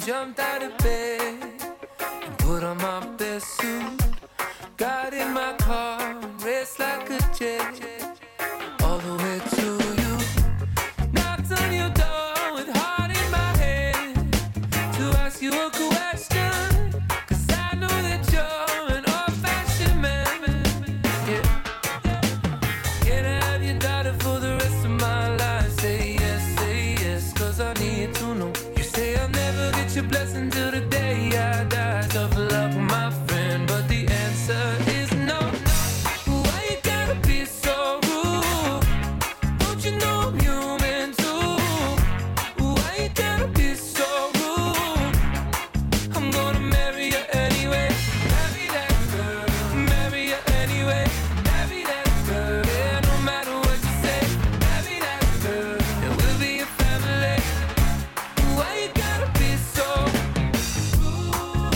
jumped out of bed and put on my best suit. Got in my car, raced like a jet, all the way to you. Knocked on your door with heart in my head to ask you a question, 'cause I know that you're an old-fashioned man. Yeah. Can I have your daughter for the rest of my life? Say yes, 'cause I need to know. You say I'll never get your blessing till the day I die. Tough luck, my friend, but the answer is no. Why you gotta be so rude? Don't you know I'm human too? Why you gotta be so rude? I'm gonna marry you anyway. Marry that girl, marry you anyway. Marry that girl, yeah, no matter what you say. Marry that girl, and we'll be a family. Why you gotta be so rude?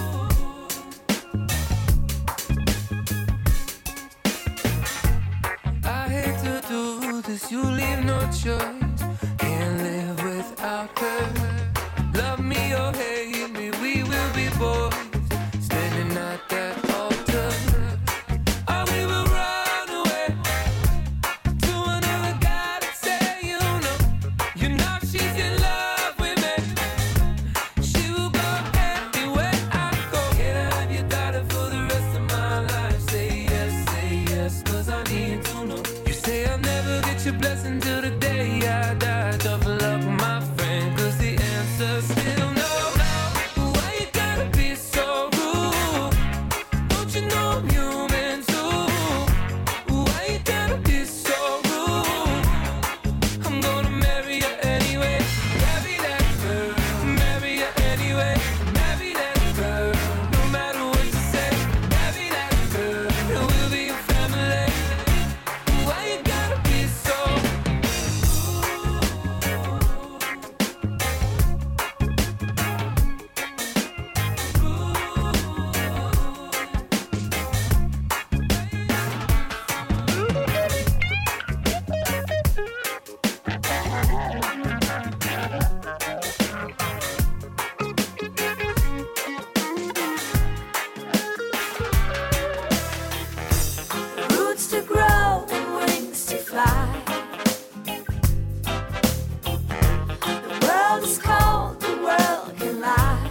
I hate to do this, you leave no choice. Can't live without her. Love me or hate me, we will be boys, standing at that altar. Or we will run away to another guy to say, you know she's in love with me. She will go everywhere I go. Can I have your daughter for the rest of my life? Say yes, 'cause I need to know. You say I'll never get your blessing till the day I die. Tough luck, my friend, 'cause the answer's still no. Why you gotta be so rude? Don't you know I'm human too? Why you gotta be so rude? I'm gonna marry you anyway. Marry that girl, marry you anyway. Marry that girl, no matter what you say. Marry that girl, and we'll be a family. Why you gotta be so roots to grow and wings to fly. The world is cold, the world can lie.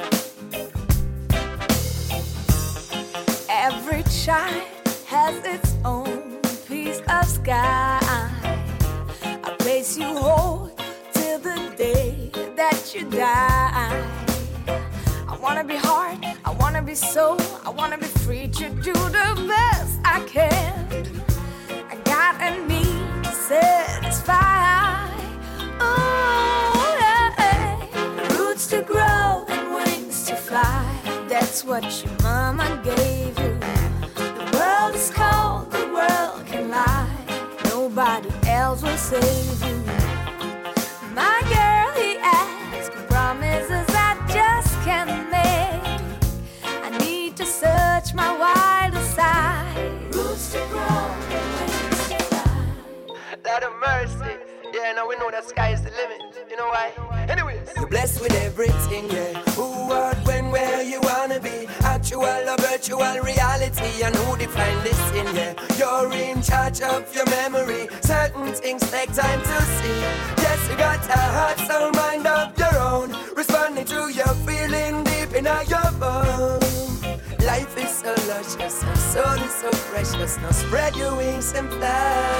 Every child has its own piece of sky. A place you hold till the day that you die. I wanna be hard, I wanna be soul, I wanna be free to do the best I can. I got a need to satisfy. Oh, yeah. Roots to grow and wings to fly. That's what your mama gave you. The world is cold, the world can lie. Nobody else will save you. My girl, he asked promises I just can't make. I need to search my wider side. Roots to grow and wings to fly. Lord of mercy. Yeah, now we know the sky is the limit. You know why? Anyways, You're blessed with everything, yeah. Who, what, when, where you wanna be. Actual or virtual reality, and who define this in, yeah. You're in charge of your memory. Certain things take time to see. Yes, you got a heart, soul, mind of your own. Responding to your feeling deep in your bone. Life is so luscious, and soul is so precious. Now spread your wings and fly.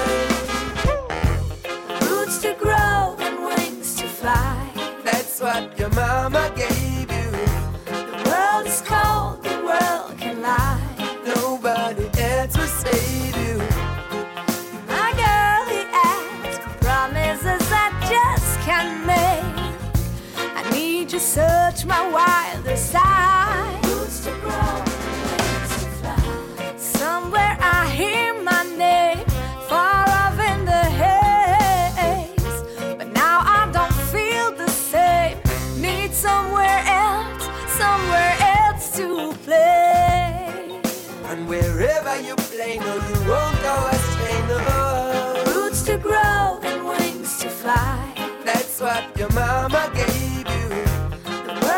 Roots to grow and wings to fly. That's what your mama gave you. The world is cold, the world can lie. Nobody else will save you. My girl, he asked for promises I just can't make. I need to search my wilder side. Roots to grow, wings to fly. Somewhere I hear my name far off in the haze, but now I don't feel the same. Need somewhere else to play. And wherever you play, no, you won't go astray, no. Roots to grow and wings to fly. That's what your mama gave you. The world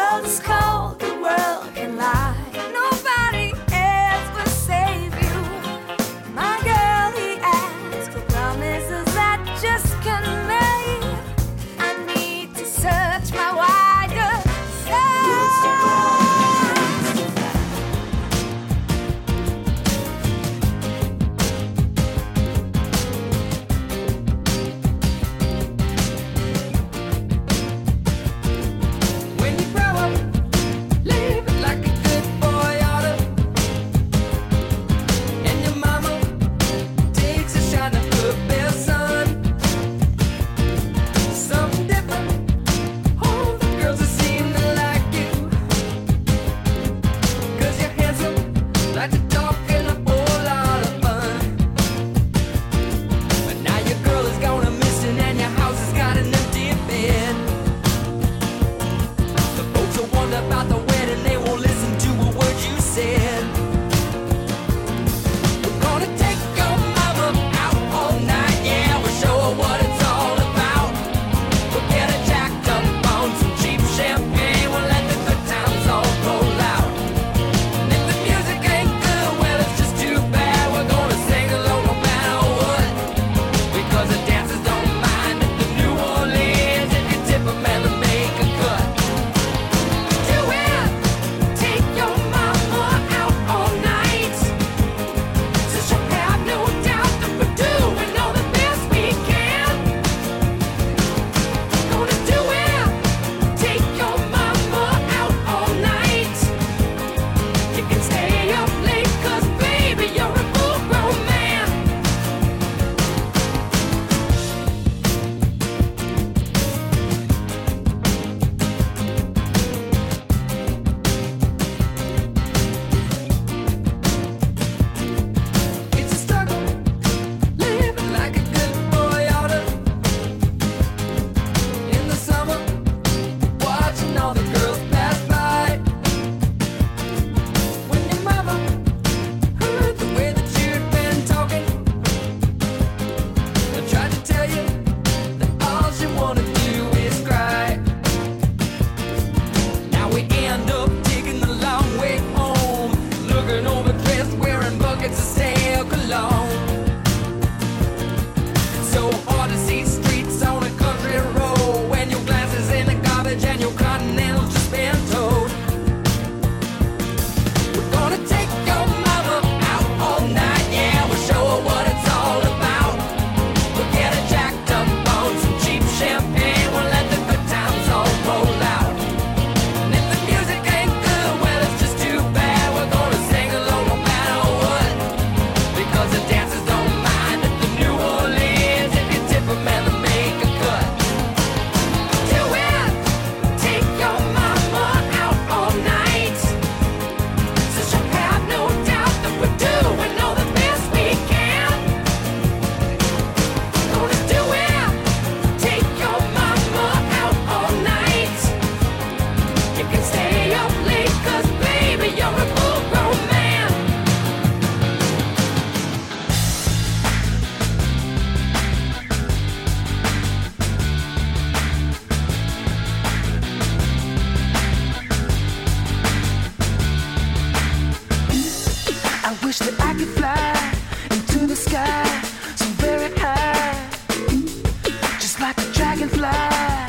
that I could fly into the sky so very high, just like a dragonfly.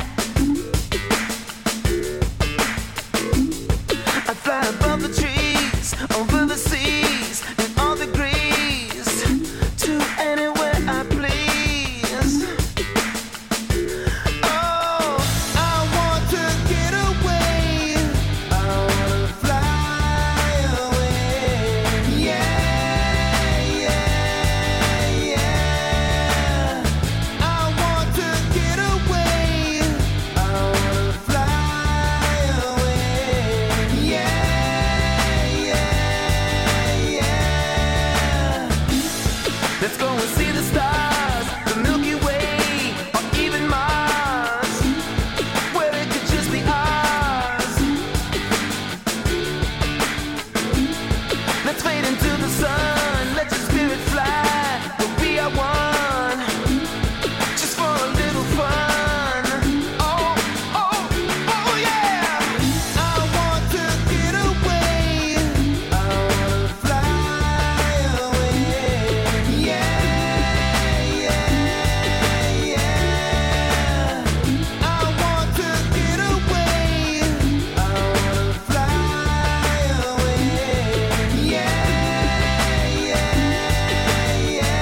I fly above the trees, over the seas, in all degrees, to anywhere I please. Oh, I want to get away. I want to fly away. Yeah, yeah, yeah. I want to get away. I want to fly away. Yeah, yeah, yeah. Let's go and see the stars, the Milky Way, or even Mars, where it could just be ours. Let's fade into the sun, let your spirit fly, but we are one, just for a little fun. Oh, oh, oh yeah! I want to get away. I want to fly away. Yeah, yeah, yeah. I want to get away. I want to fly away. Yeah, yeah, yeah.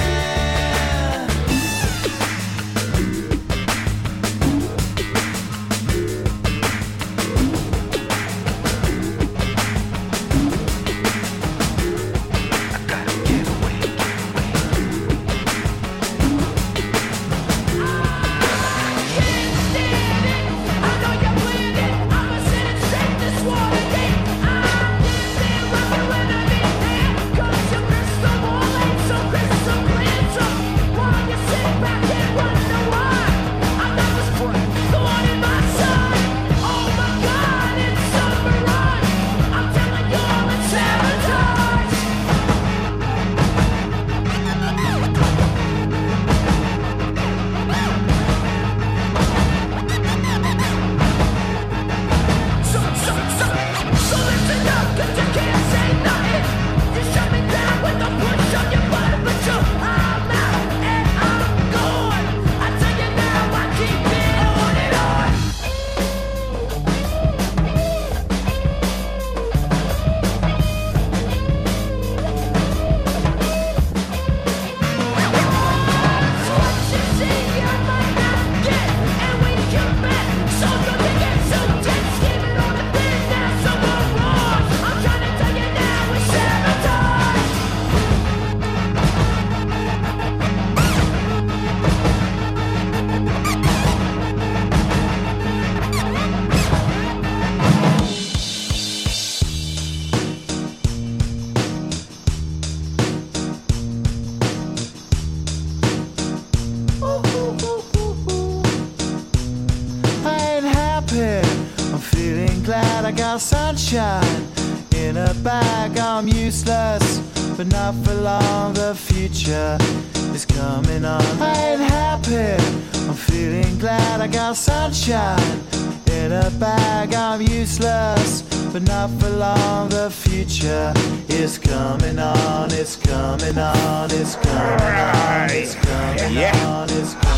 I ain't happy, I'm feeling glad I got sunshine in a bag. I'm useless, but not for long, the future is coming on. I ain't happy, I'm feeling glad I got sunshine in a bag. I'm useless, but not for long, the future is coming on. It's coming on, it's coming on, it's coming on, it's coming on.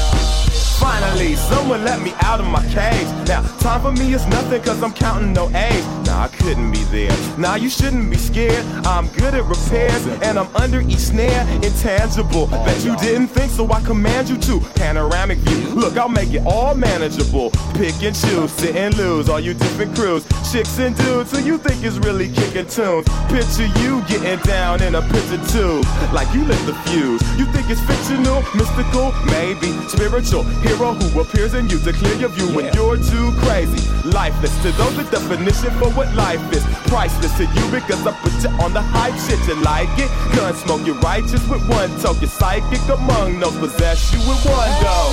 Finally, someone let me out of my cage. Now, time for me is nothing cause I'm counting no A's. Nah, I couldn't be there. Nah, you shouldn't be scared. I'm good at repairs and I'm under each snare. Intangible, bet you didn't think, so I command you to. Panoramic view, look, I'll make it all manageable. Pick and choose, sit and lose, all you different crews. Chicks and dudes who you think is really kicking tunes. Picture you getting down in a picture tube, like you lit the fuse. You think it's fictional, mystical, maybe spiritual. Hero who appears in you to clear your view when you're too crazy. Lifeless to those, the definition for what life is. Priceless to you because I put you on the hype shit. You like it? Gun smoke, you're righteous with one toe. You're psychic among those, possess you with one go.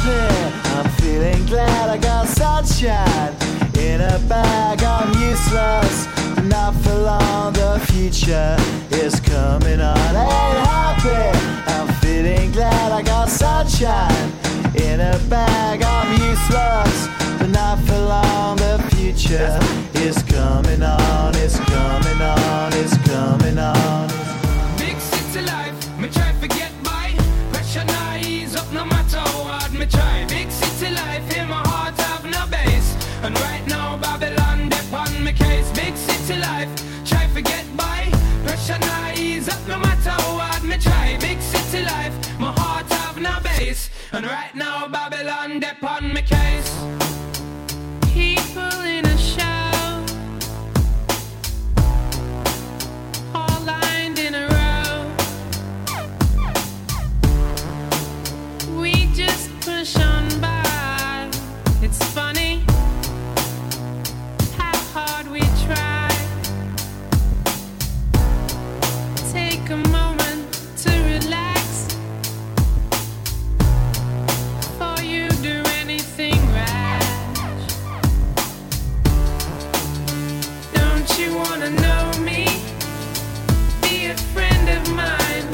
I'm feeling glad I got sunshine in a bag. I'm useless, but not for long, the future is coming on. Ain't happy, I'm feeling glad I got sunshine in a bag. I'm useless, but not for long, the future is coming on. It's coming on, it's coming on. city life, my heart have no base. And right now Babylon dep on my case. People in a show, all lined in a row. We just push on by. It's funny how hard we try. Take a moment to relax before you do anything rash. Don't you wanna know me? Be a friend of mine.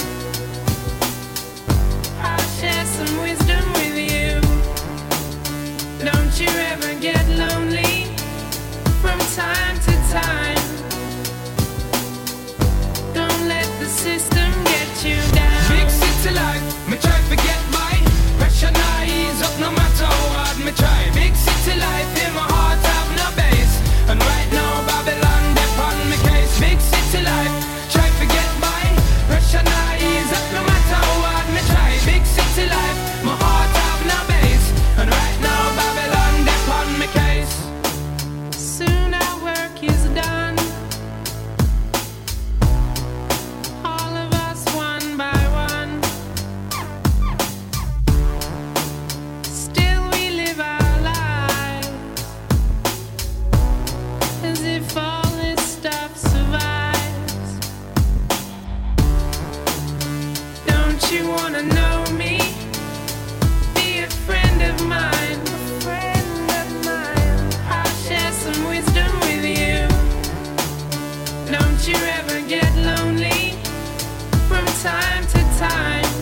I'll share some wisdom with you. Don't you ever get lonely from time to time. Don't let the system get you down. Big city life, me try to get by. Pressure not ease up no matter how hard me try. Big city life, in my heart have no base. And right now Babylon dep on me case. Big city life, try to get by. Pressure not ease up no matter how hard me try. Big city life, my heart have no base. And right now Babylon dep on me case. Soon our work is done. All of us one by one. Still we live our lives as if all this stuff survives. Don't you wanna know me? Be a friend of mine. I'll share some wisdom with you. Don't you ever get lonely from time to time.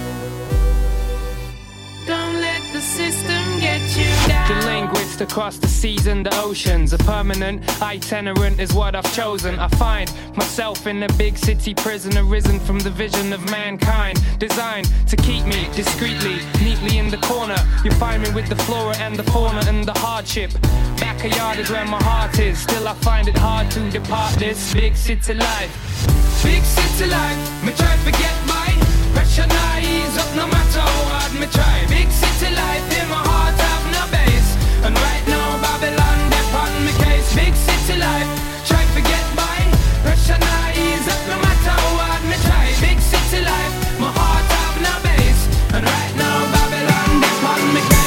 Don't let the system get you down. The linguist across the seas and the oceans. A permanent itinerant is what I've chosen. I find myself in a big city prison, arisen from the vision of mankind, designed to keep me discreetly, neatly in the corner. You find me with the flora and the fauna and the hardship. Backyard is where my heart is. Still I find it hard to depart this big city life. Big city life, me try to get by. Pressure not ease up no matter how hard me try. Big city life, in my heart have no base. And right now Babylon dep on me case. Big city life, try to get by. Pressure not ease up no matter how hard me try. Big city life, my heart have no base. And right now Babylon dep on me case.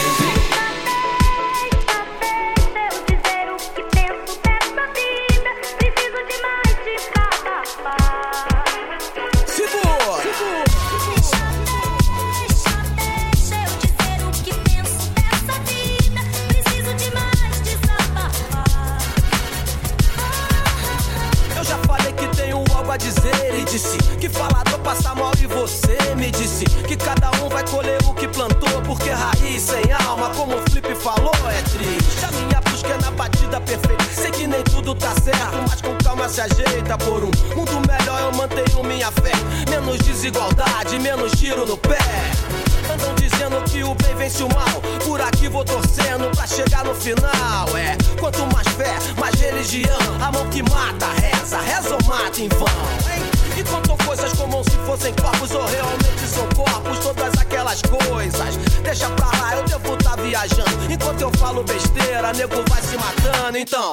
A dizer e disse que falador passa mal e você me disse que cada um vai colher o que plantou, porque raiz sem alma, como o Flip falou, é triste. A minha busca é na batida perfeita. Sei que nem tudo tá certo, mas com calma se ajeita. Por um mundo melhor eu mantenho minha fé. Menos desigualdade, menos tiro no pé. Andam dizendo que o bem vence o mal. Por aqui vou torcendo pra chegar no final. É, quanto mais fé, mais religião. A mão que mata, reza, reza ou mata em vão, hein? E contam coisas como se fossem corpos ou realmente são corpos. Todas aquelas coisas, deixa pra lá, eu devo tá viajando. Enquanto eu falo besteira, nego vai se matando, então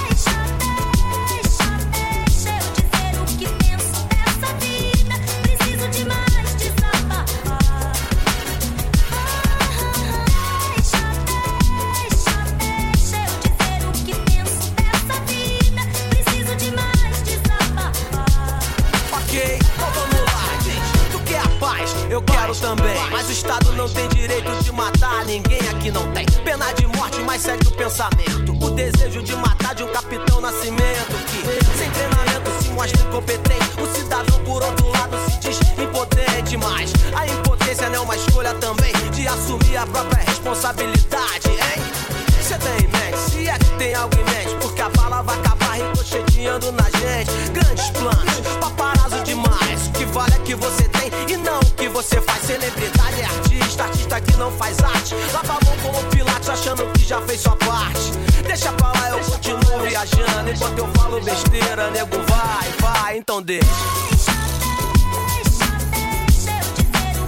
eu quero também, mas o Estado não tem direito de matar ninguém, aqui não tem pena de morte, mas segue o pensamento. O desejo de matar de um Capitão Nascimento que, sem treinamento, se mostra incompetente. O cidadão, por outro lado, se diz impotente, mas a impotência não é uma escolha também de assumir a própria responsabilidade, hein? Cê tem em mente, se é que tem algo em mente, porque a bala vai acabar ricocheteando na gente. Grandes planos, paparazzo demais. O que vale é que você tem e não o que você faz. Celebridade é artista, artista que não faz arte. Lava a mão como Pilatos achando que já fez sua parte. Deixa pra lá, eu continuo viajando. Enquanto eu falo besteira, nego vai, então deixa.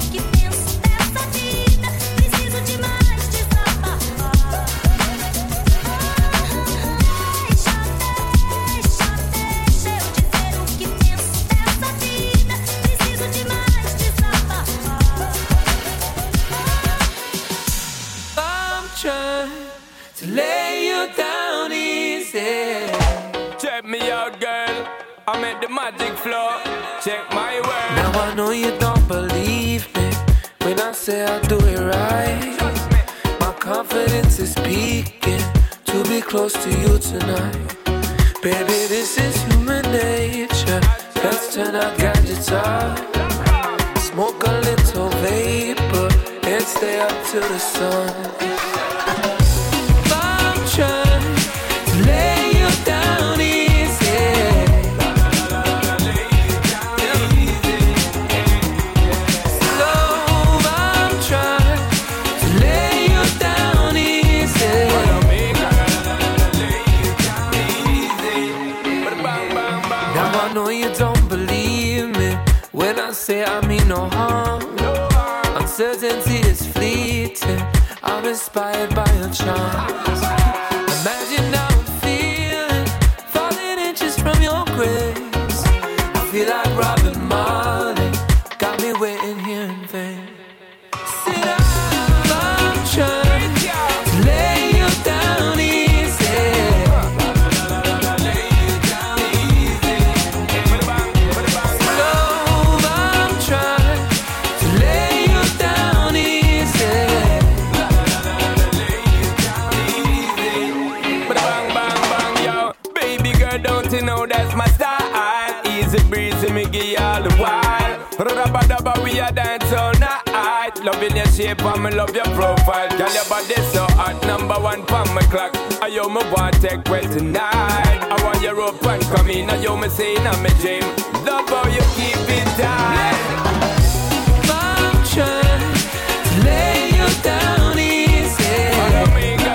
magic flow. Check my word. Now I know you don't believe me when I say I do it right. My confidence is peaking to be close to you tonight. Baby, this is human nature. Let's turn our gadgets off. Smoke a little vapor and stay up till the sun. I'm trying to lay you down easy. Slow, I'm trying to lay you down easy. Now I know you don't believe me when I say I mean no harm. Uncertainty is fleeting. I'm inspired by your charms. Imagine how I'm feeling, falling inches from your grace. I feel like Robin Marley, got me waiting here in vain. Sit up, I'm trying to lay you down easy. You know that's my style. Easy breezy, me give you all the while. Rabba-dabba, we a dance all night. Loving your shape and me love your profile. Girl, your body so hot, number one for my clock. I yo me want take well tonight. I want you up and come in. I yo me say in my dream. Love how you keep it tight. I'm trying to lay you down easy. Follow me, girl.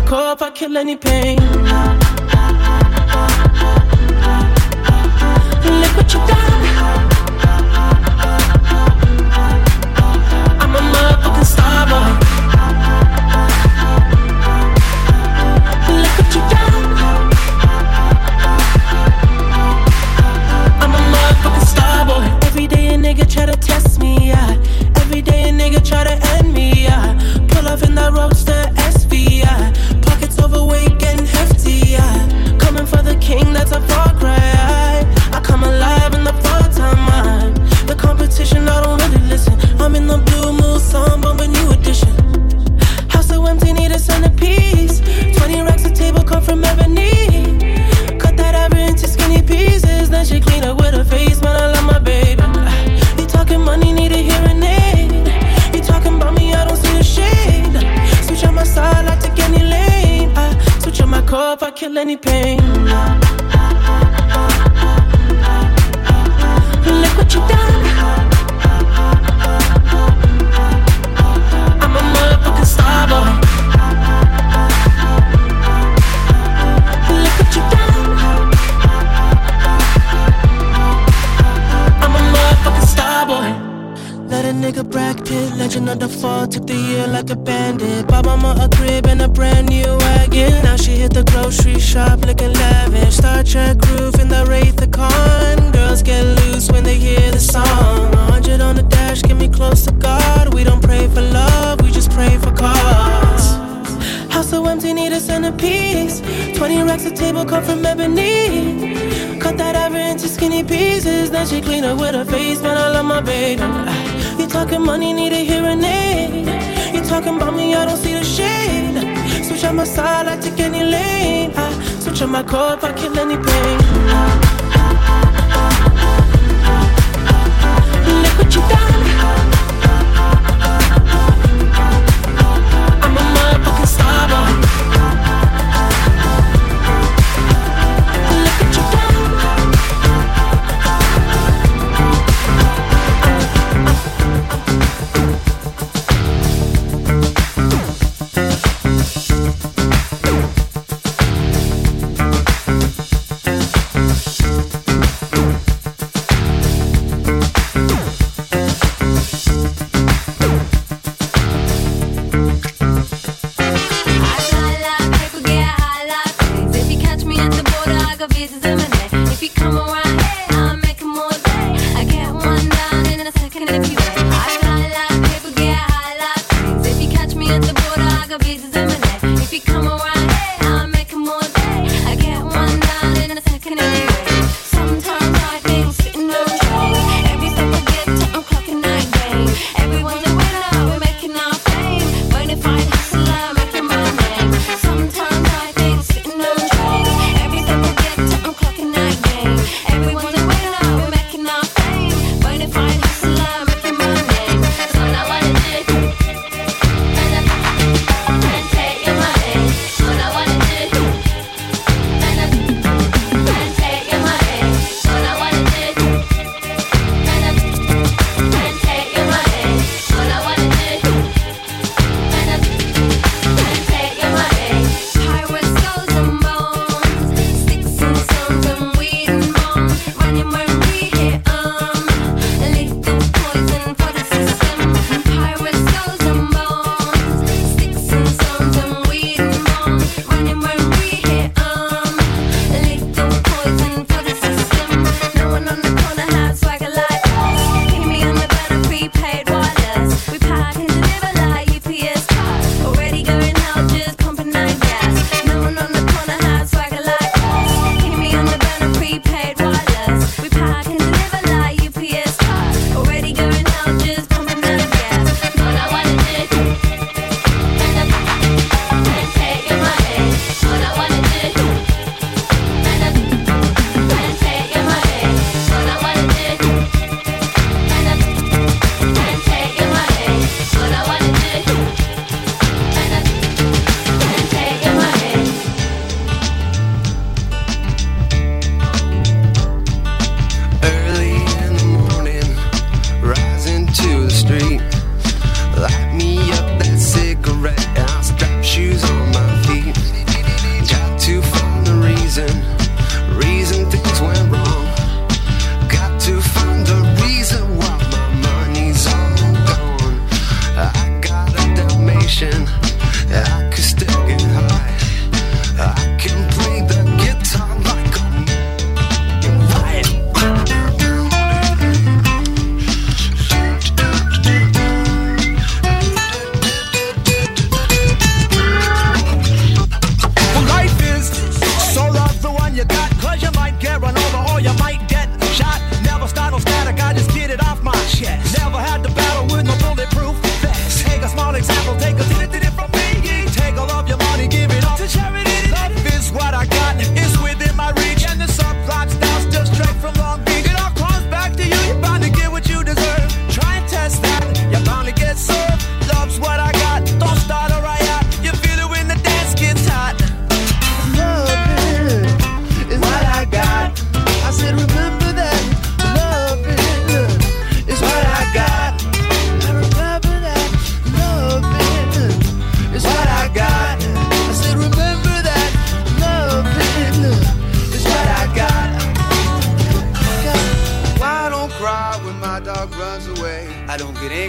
core if I kill any pain. Look what you done. I'm a motherfucking star boy. Look what you done. I'm a motherfucking star boy. Every day a nigga try to test me, yeah. Every day a nigga try to end me, yeah. Pull off in that roadster SV, yeah. Pockets overweight, getting hefty, yeah. Coming for the king, that's a far cry. I come alive in the fall time, man. The competition, I don't really listen. I'm in the blue mood, song, bumping new edition. House so empty, need a centerpiece. 20 racks of table come from ebony. Cut that average into skinny pieces. Then she clean up with her face, man, I love my baby. You talking money, need a hearing aid. You talking about me, I don't see the shade. Switch on my side, I take any lane. I switch on my core if I kill any pain. Look what you done. I'm a motherfucking star boy. Look what you done. I'm a motherfucking star boy. Let a nigga Brad Pitt, legend of the fall, took the year like a bandit. Bought mama a crib and a brand new wagon. Now she hit the grocery shop looking lavish. Star Trek roof in the Wraith the Con. Girls get loose when they hear the song. 100 on the dash, get me close to God. We don't pray for love, we just pray for cause. House so empty, need a centerpiece. 20 racks of table come from ebony. Cut that average into skinny pieces. Then she clean up with her face, man, I love my baby. You talking money, need a hearing aid. You talking about me, I don't see the shade. Switch on my side, I take any lane. I switch on my core if I kill any pain. Look what you done. I'm a motherfucking star boy. Look what you done. Every step I get, I'm clocking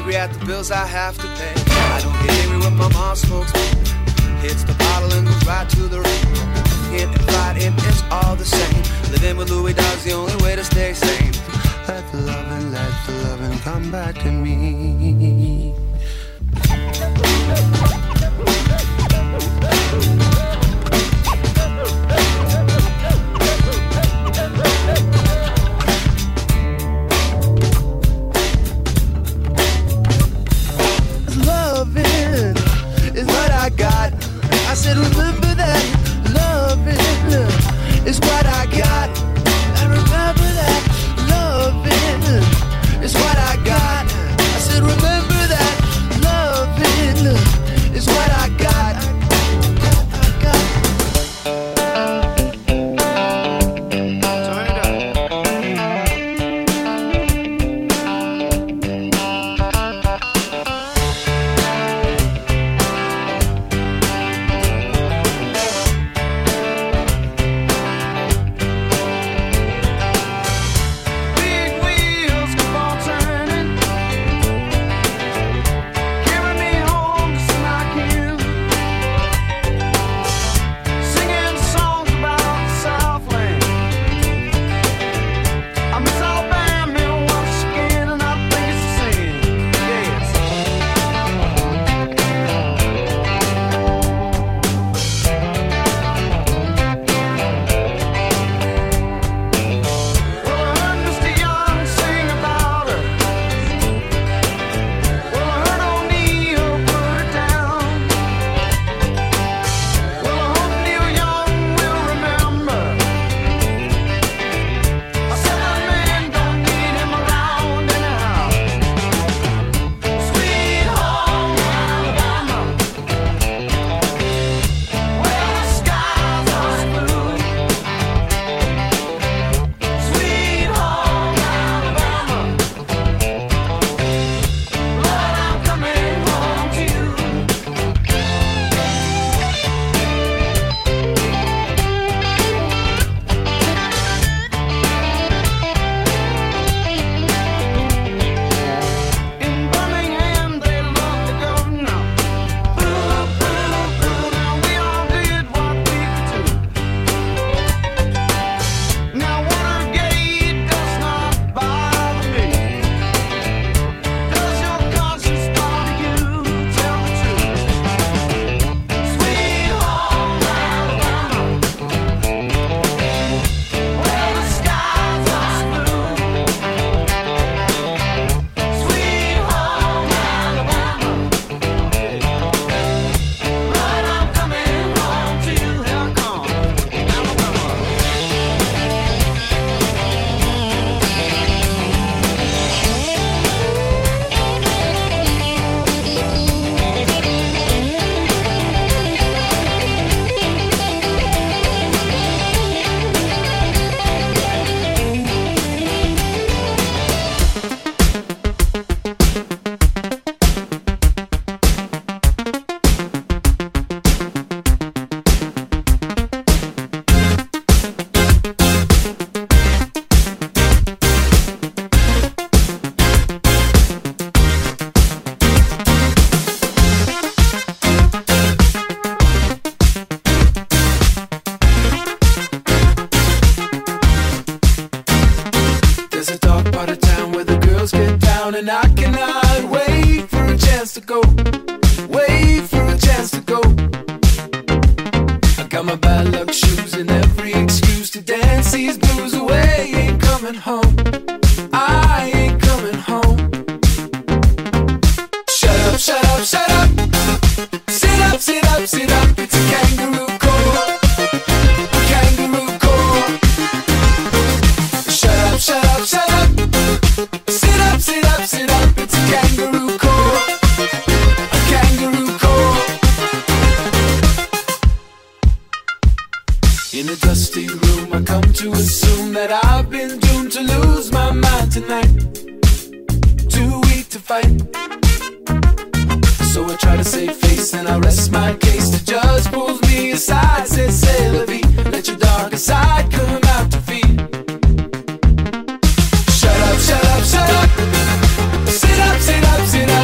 angry at the bills I have to pay. I don't get angry when my mom smokes weed. Hits the bottle and goes right to the ring. Hit and fighting, it's all the same. Living with Louis Dog's the only way to stay sane. Let the loving come back to me. Loving is what I got. I said remember that. Loving is what I got. I remember that. Loving is what I got. I said remember that. Loving is what I got. Turn it up. And I cannot wait for a chance to go. Wait for a chance to go. I got my bad luck shoes and every excuse to dance these blues away. Ain't coming home. I ain't coming home. Shut up, shut up, shut up. Sit up, sit up, sit up. It's a kangaroo court. Kangaroo court. Shut up, shut up, shut up. Sit up, sit up, sit up. It's a kangaroo court. A kangaroo court. In a dusty room, I come to assume that I've been doomed to lose my mind tonight. Too weak to fight. So I try to save face and I rest my case. The judge pulls me aside, says, "C'est la vie. Let your darker side come out to feed." Shut up, shut up, shut up. Sit up, sit up, sit up.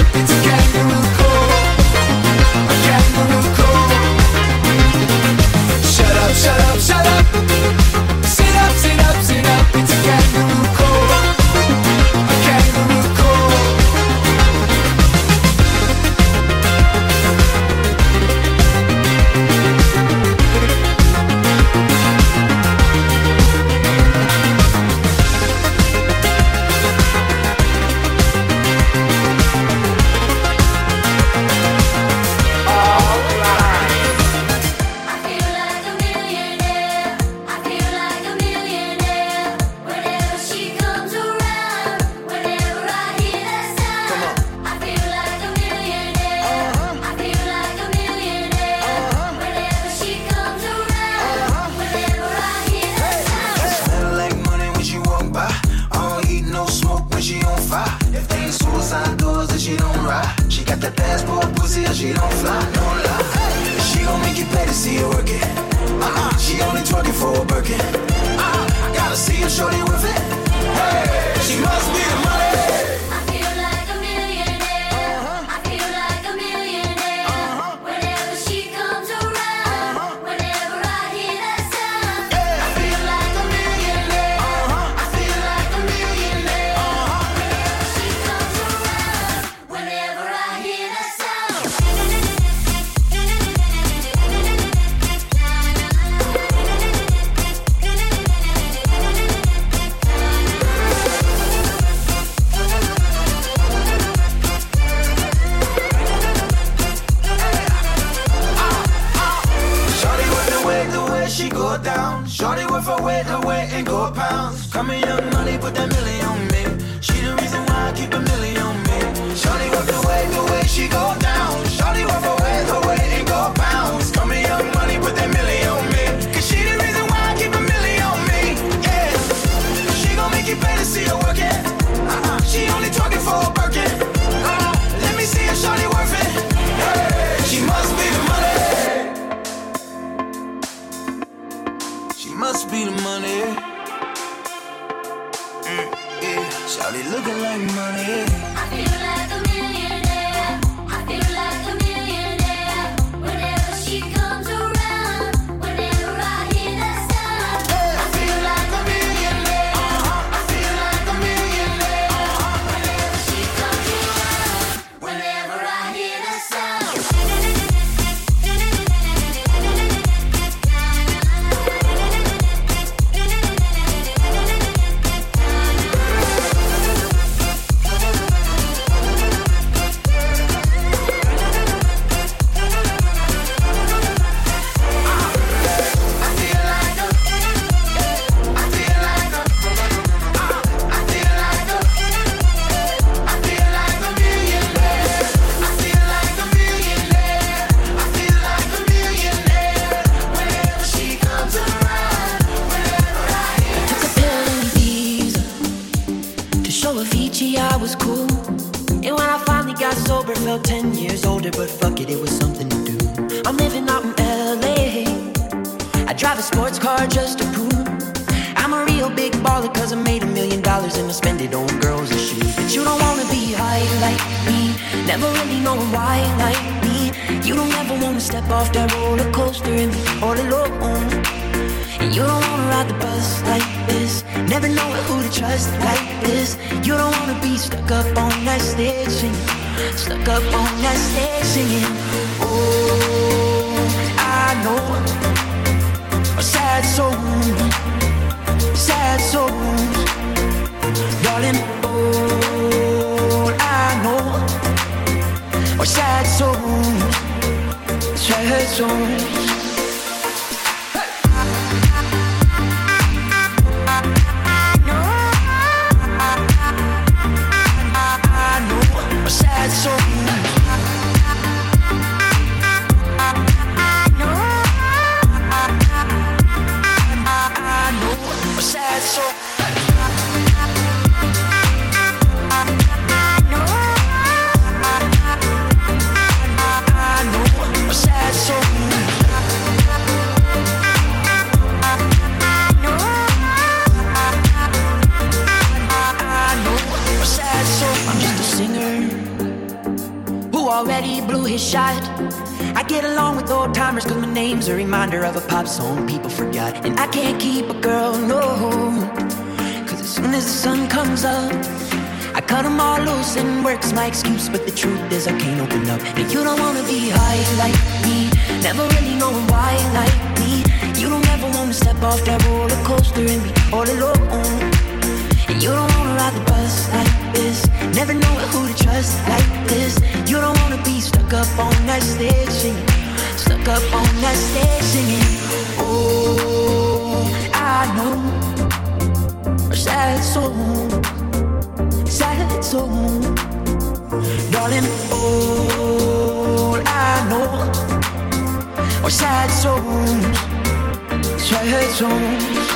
got that passport pussy or she don't fly, don't lie. She gon' make you pay to see her work it. She only twerking for a Birkin. I gotta see her shorty worth it. Hey, she must be the money. I feel like a millionaire. I feel like a millionaire. Whenever she comes around, whenever I hear that sound, I feel like a millionaire. I feel like a millionaire. Whenever she comes around, whenever I hear that sound. Shorty worth the way she go down. Shorty worth her weight and go pounds. Come here, young money, put that million on me. She the reason why I keep a million on me. Shorty worth the way she go down. Shorty worth her weight and go pounds. Come here, young money, put that million on me. Cause she the reason why I keep a million on me. Yeah, she gon' make you pay to see her work it. She only talking for a Birkin. Let me see her, shorty worth it. Hey, she must be the money. She must be the money. Yeah, shawty looking like money. I feel like a millionaire. I feel like a millionaire. Whenever she comes around, whenever I hear that sound, I feel like a millionaire. I feel like a millionaire. Whenever she comes around, whenever I hear that sound. I was cool. And when I finally got sober, felt 10 years older, but fuck it, it was something to do. I'm living out in LA. I drive a sports car just to prove I'm a real big baller, cause I made $1 million and I spend it on girls and shoes. But you don't wanna be high like me, never really knowing why like me. You don't ever wanna step off that roller coaster and be all alone. And you don't wanna ride the bus like this, never know who to trust like this. You don't wanna be stuck up on that stage singing, stuck up on that stage singing. Oh, I know a sad soul, sad souls, darling. Oh, I know a sad souls, sad souls. Sad soul. I know a sad soul. Already blew his shot. I get along with old timers cause my name's a reminder of a pop song people forgot. And I can't keep a girl, no, cause as soon as the sun comes up, I cut them all loose and work's my excuse. But the truth is I can't open up. And you don't wanna be high like me, never really knowing why like me. You don't ever wanna step off that roller coaster and be all alone. And you don't wanna ride the bus like this, never know who to trust like this. You don't wanna be stuck up on that stage singing, stuck up on that stage singing. Oh, I know a sad soul, sad soul, darling. Oh, I know a sad souls, sad souls.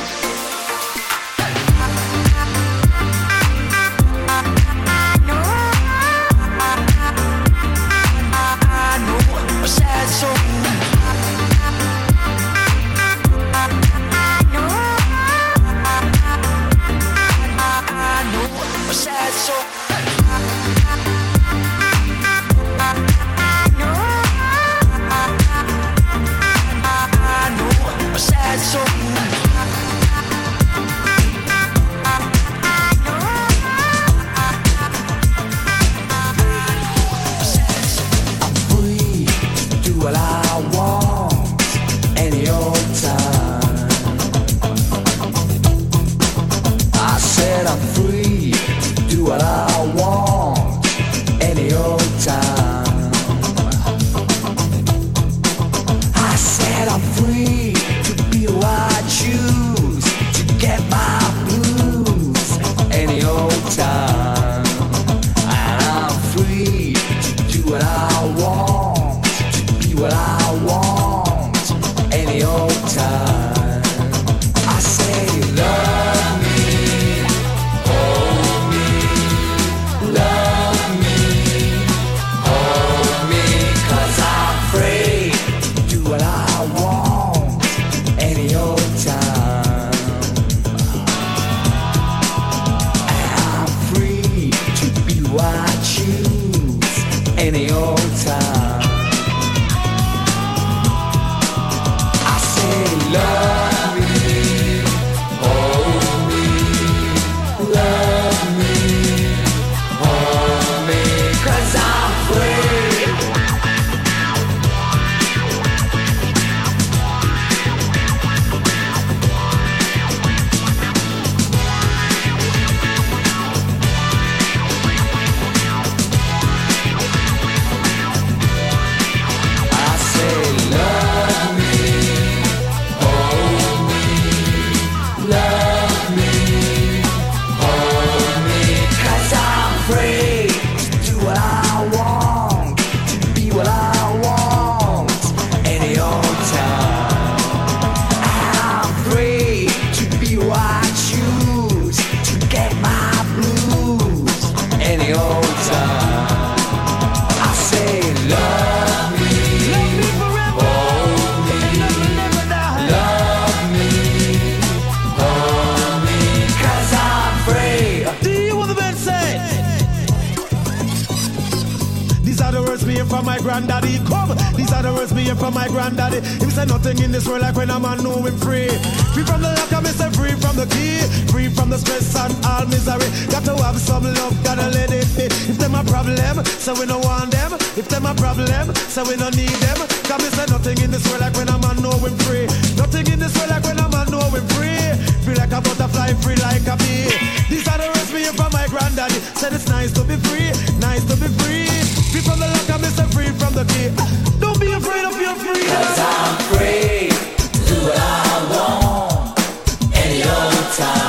from my granddaddy. Come, these are the words me hear from my granddaddy. He said nothing in this world like when a man know him free. Free from the lock, I say free from the key. Free from the stress and all misery. Got to have some love, gotta let it be. If them a problem, so we don't want them. If them a problem, so we don't need them. Cause me say nothing in this world like when a man know him free. Nothing in this world like when a man know him free. Free like a butterfly, free like a bee. These are the words me hear from my granddaddy. Said it's nice to be free, nice to be free. Free from the lock, I'm free from the key. Don't be afraid of your freedom. 'Cause I'm free to do what I want any old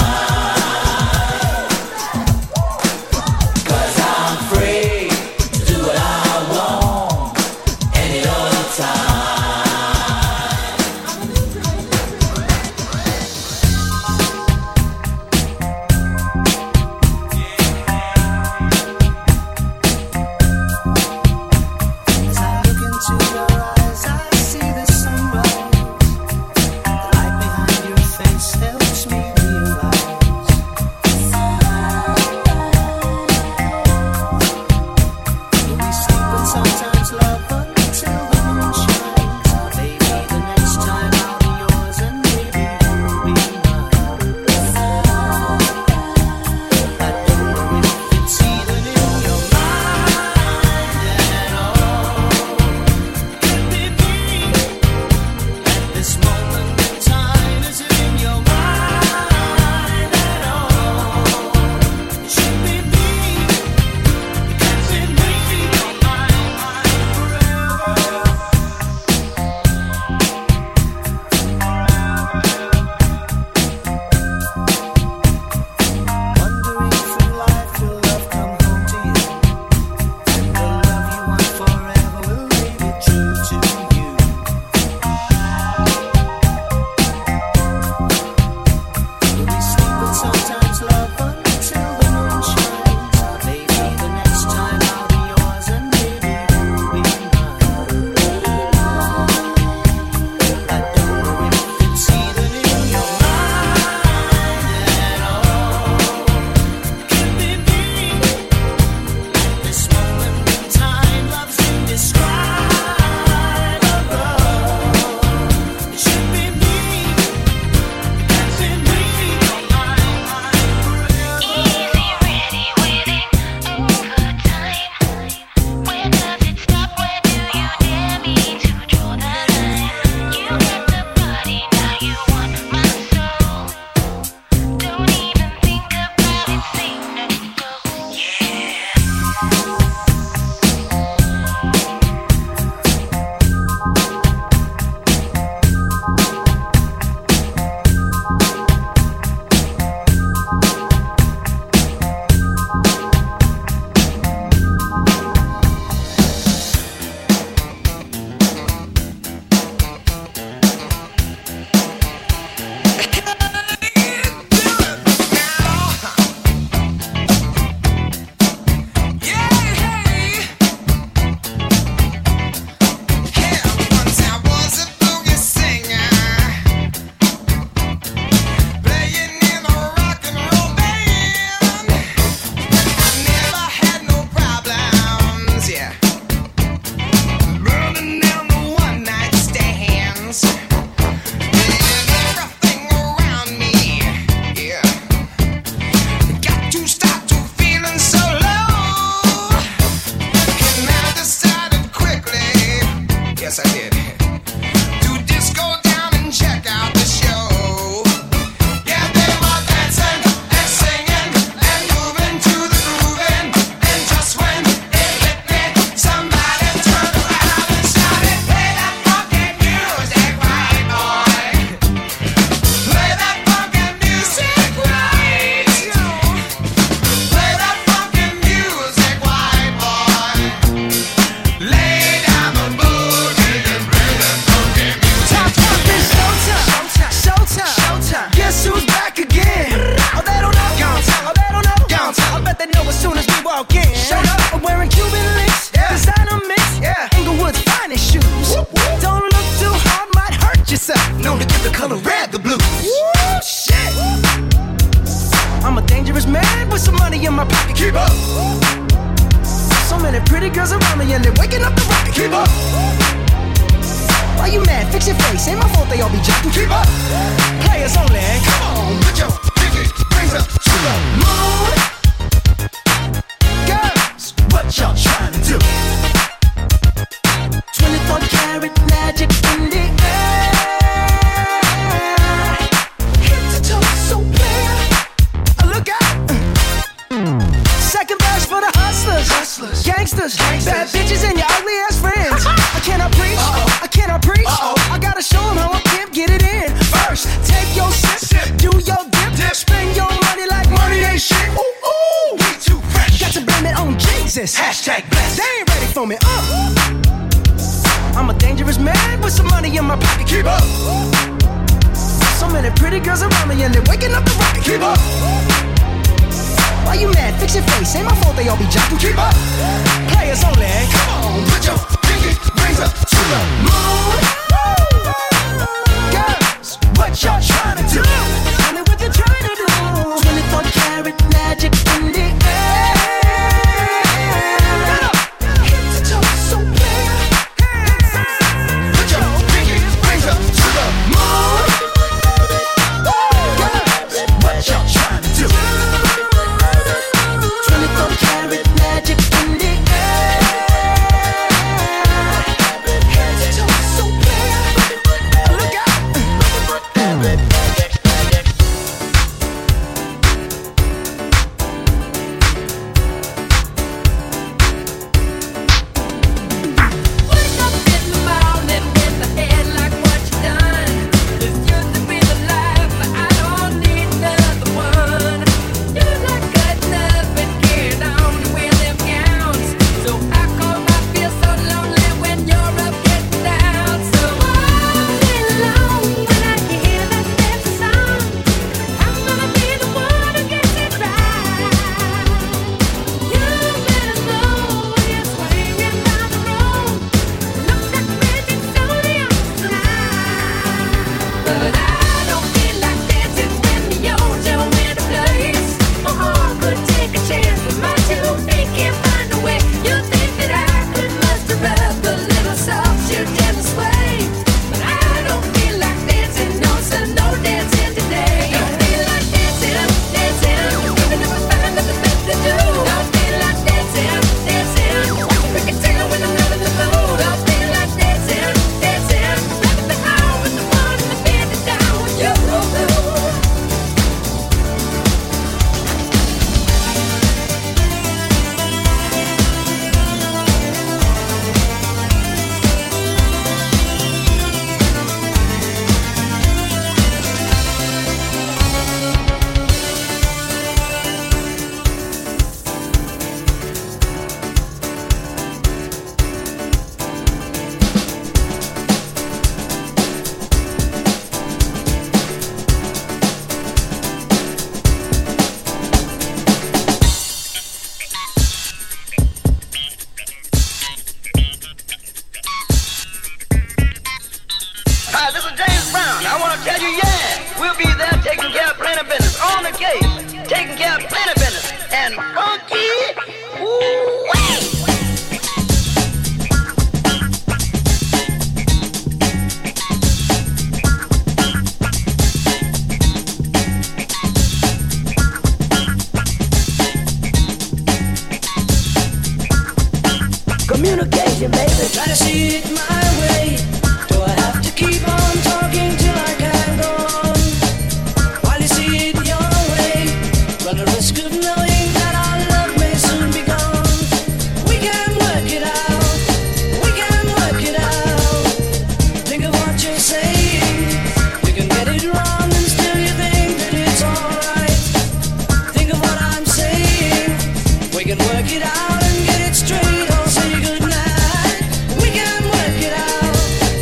time. 'Cause I'm free to do what I want any old time. So many pretty girls around me and they're waking up the rocket. Keep up. Why you mad? Fix your face. Ain't my fault they all be jacking. Keep up. Players only. Come on, put your pinky rings up to the moon. Girls, what y'all trying to do? 24 karat magic in the air. Head to toe, so clear. Look out. Second verse for the hustlers, gangsters, bad bitches, and your ugly ass friends. I cannot preach, I cannot preach. I gotta show them how I can get it in. First, take your sip, do your dip, spend your money like money ain't shit. Ooh, ooh, we too fresh. Got to blame it on Jesus. Hashtag blessed. They ain't ready for me. I'm a dangerous man with some money in my pocket. Keep up. So many pretty girls around me and they're waking up the rocket. Keep up. Why you mad? Fix your face. Ain't my fault they all be jacking. Keep up. Players only. Come on, put your pinky rings up to the moon. Girls, what y'all trying to do? Tell me what you're trying to do. 24 karat magic in the air. Head to toe, so clear. Put your pinky rings up to the moon. Girls, what y'all trying to do? 24 karat magic in the air. Head to toe, so clear. Look out. Wake up in the morning with a head like what you done. 'Cause you're the real life, but I don't need another one. You like cutting up and carrying on to wear them gowns. So I call my feel so lonely when you're up getting down. So all day long when I hear that dance song, I'm gonna be the one who gets it right. You better know you're swinging down the road. Looks like everything's totally tonight. But I don't feel like dancing when you tell me to place. My heart could take a chance, but my two feet can't find a way. You think that I could muster up a little soft shoe gentle sway. But I don't feel like dancing, no son, no dancing today. Don't feel like dancing, even if I find that the best to do. Don't feel like dancing, we can tell when I'm not in the mood. Don't feel like dancing, rather be out with the one in the bed and down with you. Hi, this is James Brown. I want to tell you, yeah, we'll be there taking care of plenty business on the case, taking care of plenty business, and funky, ooh-wee. Communication, baby. Try to see it my way. Do I have to keep on talking till I can't go on? While you see it your way, run the risk of knowing that our love may soon be gone. We can work it out. We can work it out. Think of what you're saying. You can get it wrong and still you think that it's alright. Think of what I'm saying. We can work it out and get it straight. I'll say goodnight. We can work it out.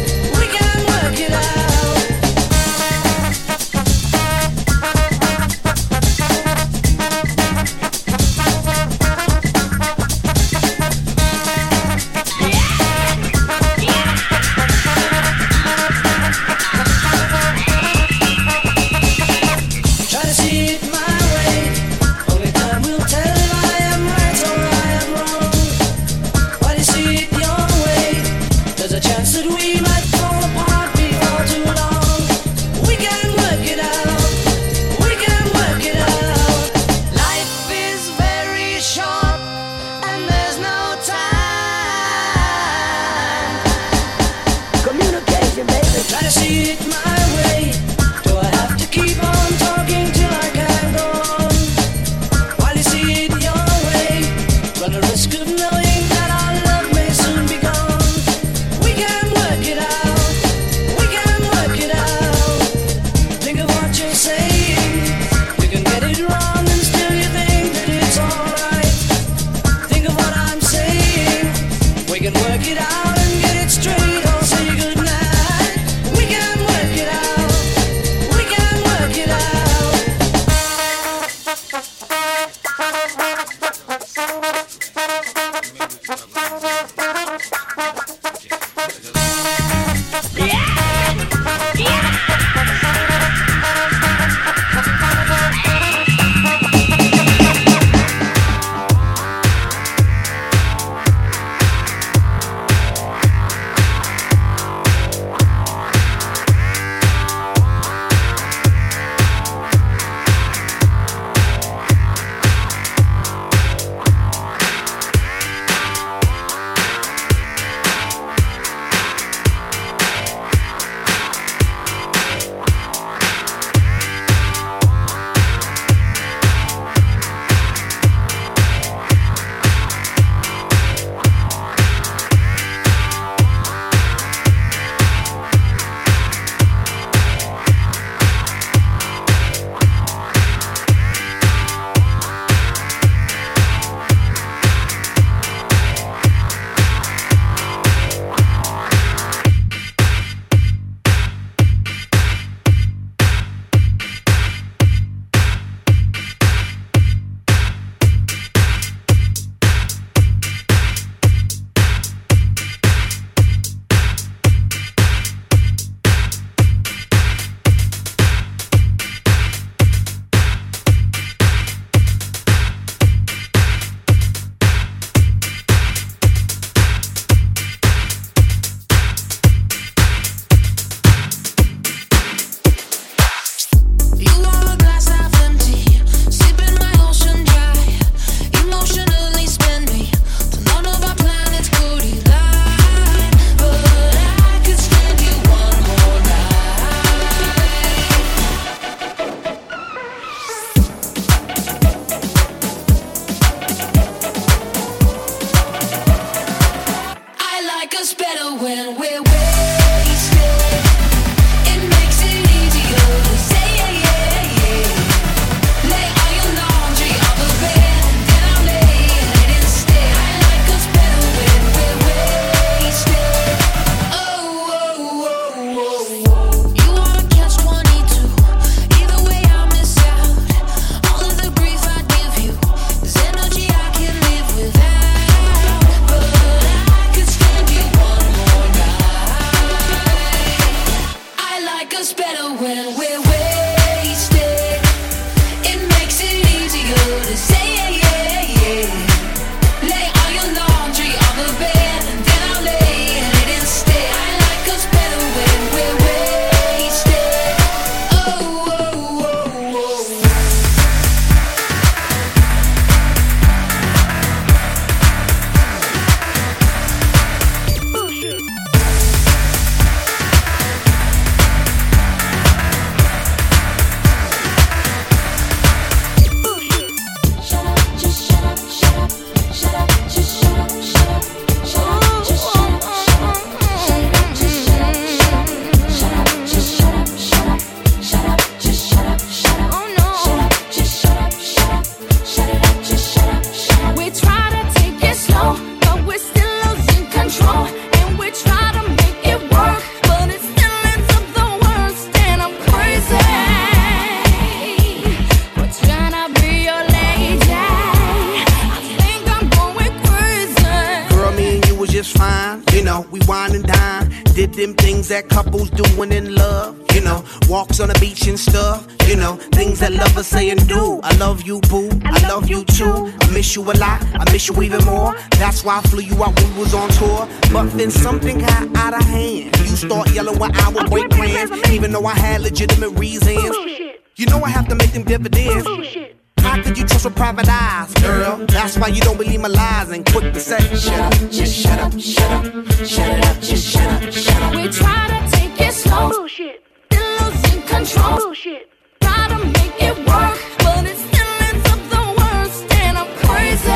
did them things that couples doing in love. You know, walks on the beach and stuff. You know, things that lovers say and do. I love you, boo. I love you too. I miss you a lot. I miss you even more. That's why I flew you out when we was on tour. But then something got out of hand. You start yelling when I would break plans, even though I had legitimate reasons. You know I have to make them dividends. How could you trust with private eyes, girl? That's why you don't believe my lies and quick to say, shut up, just shut up, shut up, shut it up, just shut up, shut up. We try to take it slow, still losing control. Try to make it work, but it still ends up the worst, and I'm crazy.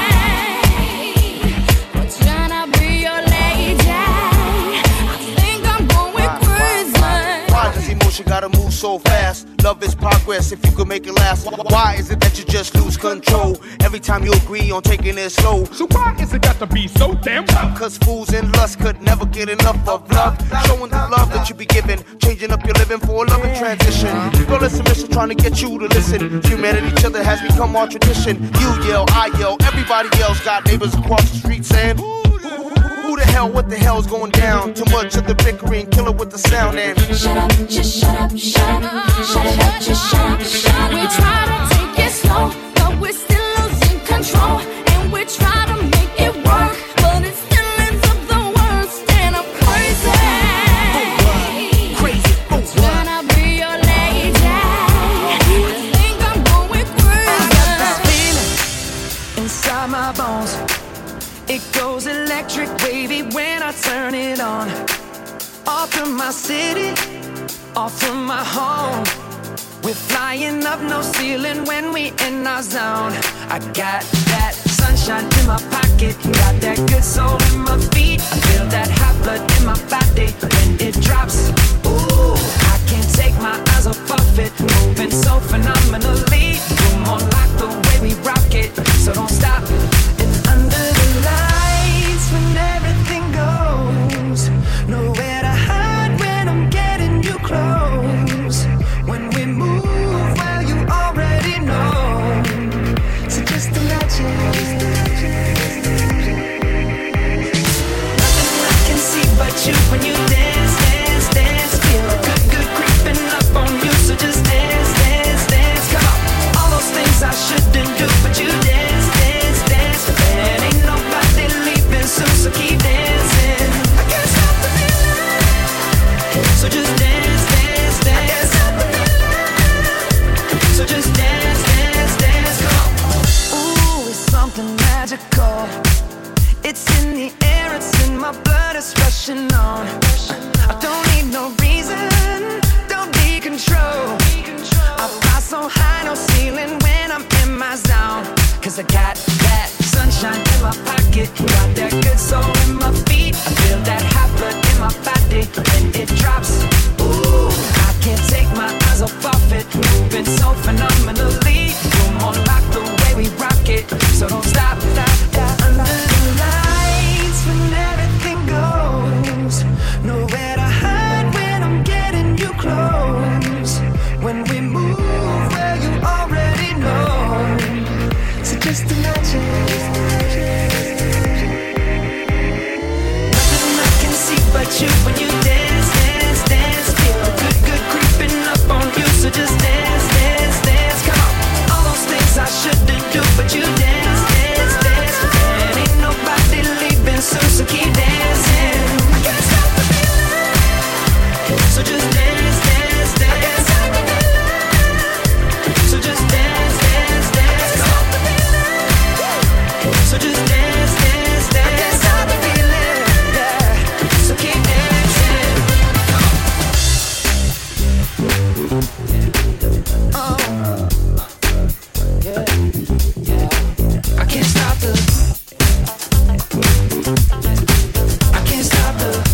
We're trying to be your lady. I think I'm going crazy. Why does emotion gotta move so fast? Love is progress if you could make it last. Why is it that you just lose control every time you agree on taking it slow? So why is it got to be so damn tough? Cause fools in lust could never get enough of love. Showing the love that you be giving, changing up your living for a loving transition. Girl, it's a mission trying to get you to listen. Humanity, each other has become our tradition. You yell, I yell, everybody else got neighbors across the street saying, who the hell, what the hell's going down? Too much of the bickering, kill it with the sound and shut up, just shut up, shut up, shut it up, just shut up, shut up. We try to take it slow, but we're still losing control. And we try to make it work, but it still ends up the worst, and I'm crazy. crazy. Trying to be your lady. I think I'm going crazy. I got this feeling inside my bones. It goes electric wavy when I turn it on. Off from my city, off from my home. We're flying up no ceiling when we in our zone. I got that sunshine in my pocket, got that good soul in my feet. I feel that hot blood in my body when it drops. Ooh, I can't take my eyes off of it, moving so phenomenally. Come on, like the way we rock it, so don't stop. And under the lights, when everything goes, nowhere to hide when I'm getting you close. When we move, well, you already know. So just imagine. Nothing I can see but you when you dance, dance, dance. Feel good, good creeping up on you. So just dance, dance, dance. Come on, all those things I shouldn't do, but you dance, dance, dance. And ain't nobody leaving soon, so keep dancing. I can't stop the feeling. So just dance, dance, dance. I can't stop the feeling. So just dance, dance, dance. Come on. Ooh, it's something magical. It's in the air, it's in my blood, it's rushing on. I don't need no reason, don't need control. I fly so high, no ceiling when I'm in my zone. Cause I got that sunshine in my pocket, got that good soul in my feet. I feel that hot blood in my body when it drops. Ooh, I can't take my eyes off of it, moving so phenomenally. Come on, like the way we rock it, so don't stop, stop, stop. Under the lights, when everything goes, nowhere to hide when I'm getting you close. When we move, well, you already know. So just imagine. Nothing I can see but you when you dance, dance, dance. Feel good, good creeping up on you. So just dance, dance, dance. Come on, all those things I shouldn't do, but you dance, dance, dance. And ain't nobody leaving soon, so keep dancing. I can't stop the feeling. So just dance, dance, dance. I can't stop the feeling. So just dance, dance, dance. Come on. So just dance, dance, dance. I can't stop the feeling, yeah. So keep dancing. Oh, yeah, yeah. I can't stop the. I can't stop the.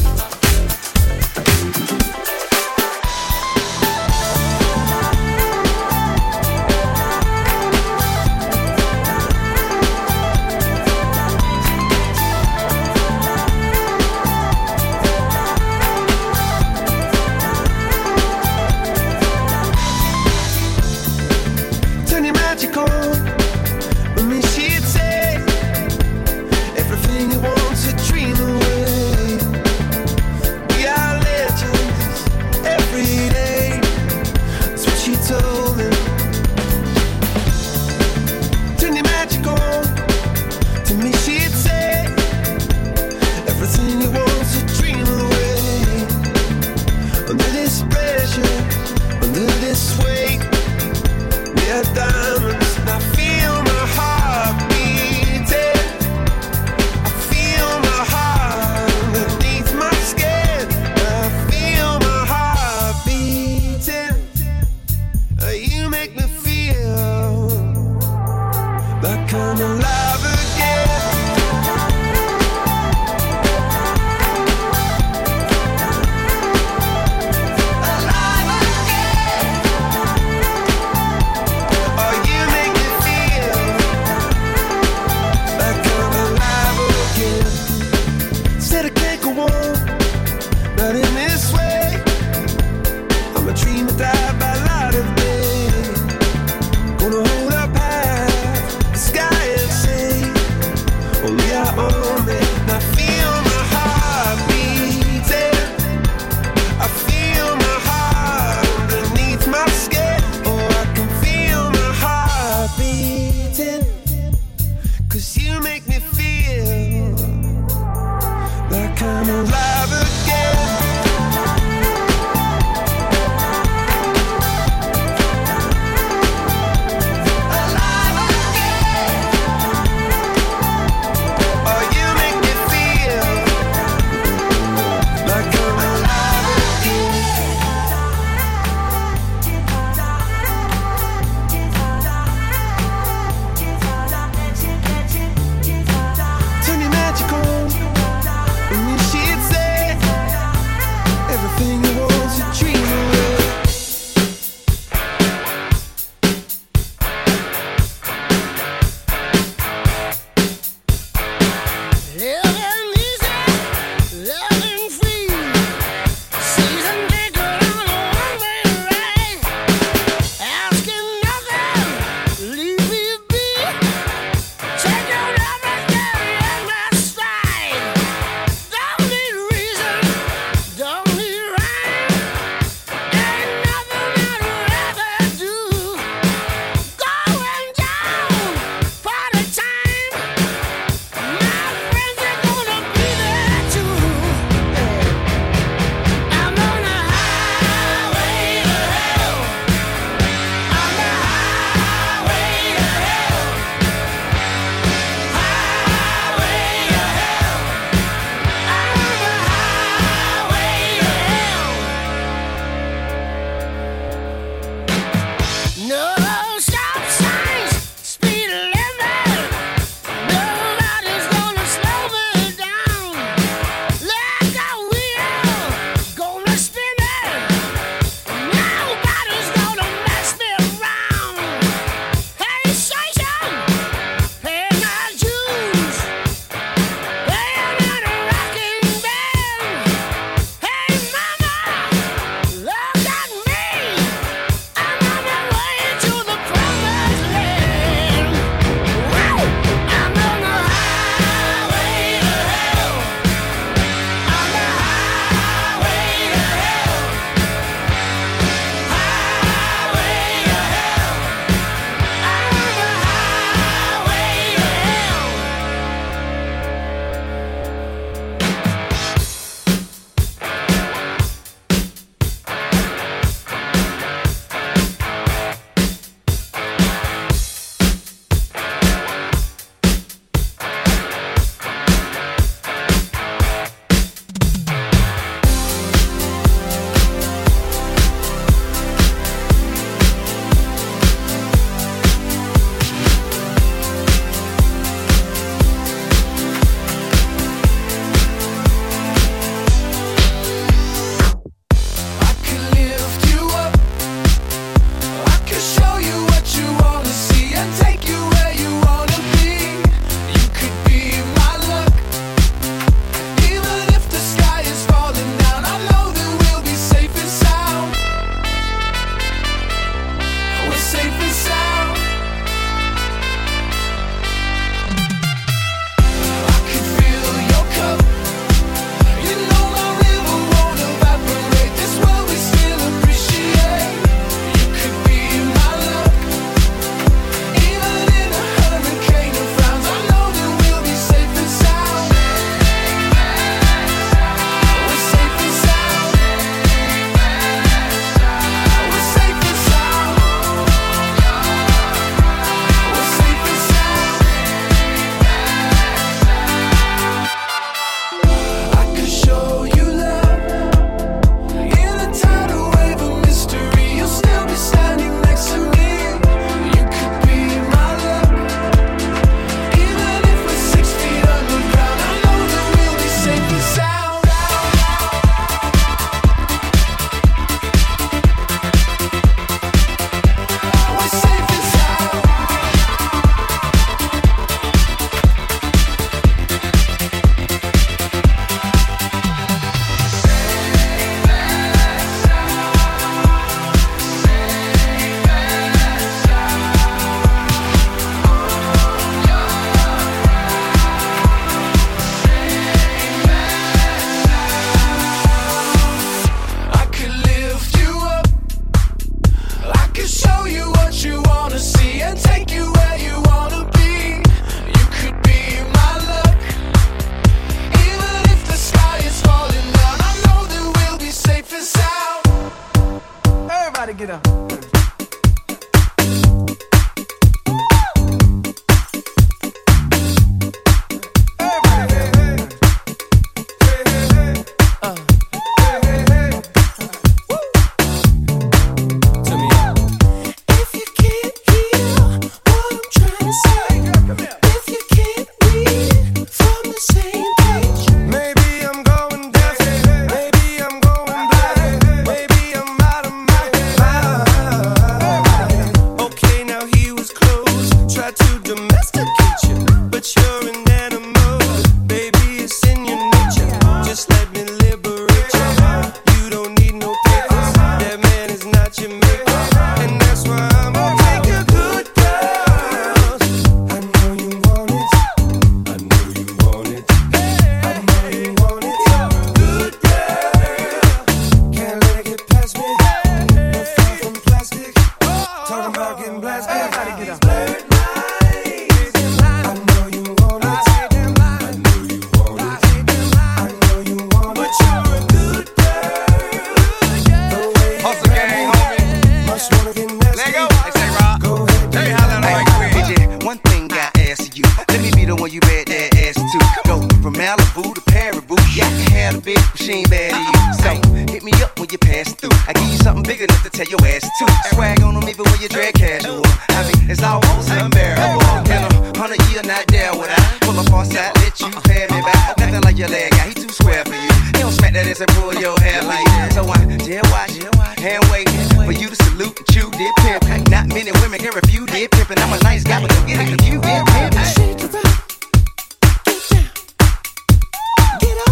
Let go. Hey, say Rob. Go ahead. Let me holler at like DJ. One thing I ask you. Let me be the one you bet that ass to. Go from Malibu to Paribu. Yeah, I can have a bitch, but she ain't bad to you. So hit me up when you pass through. I give you something big enough to tell your ass to. Swag on them even when you drag casual. I mean, it's almost unbearable. In 100 years, not there would I pull up on side, let you pay me back. Nothing like your leg guy, he too square for you. He don't smack that ass and pull your hair like that. So I dare watch, hand wait for you to salute and chew did pimp. Not many women can refuse did pimp, and I'm a nice guy, but don't get it confused did pimp. Shake it up, get down, get up.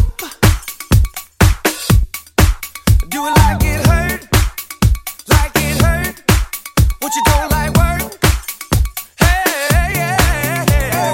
Do it like it hurt, like it hurt. What you don't like work? Hey, yeah, yeah.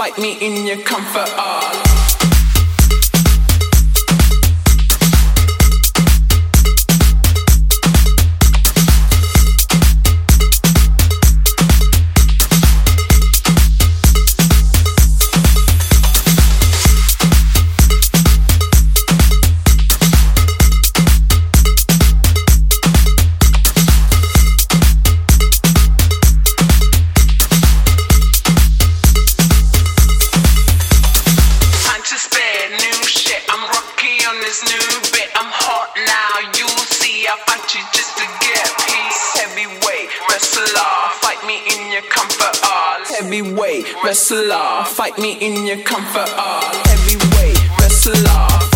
fight me in your comfort. Heavyweight wrestler, fight me in your comfort. Heavyweight wrestler.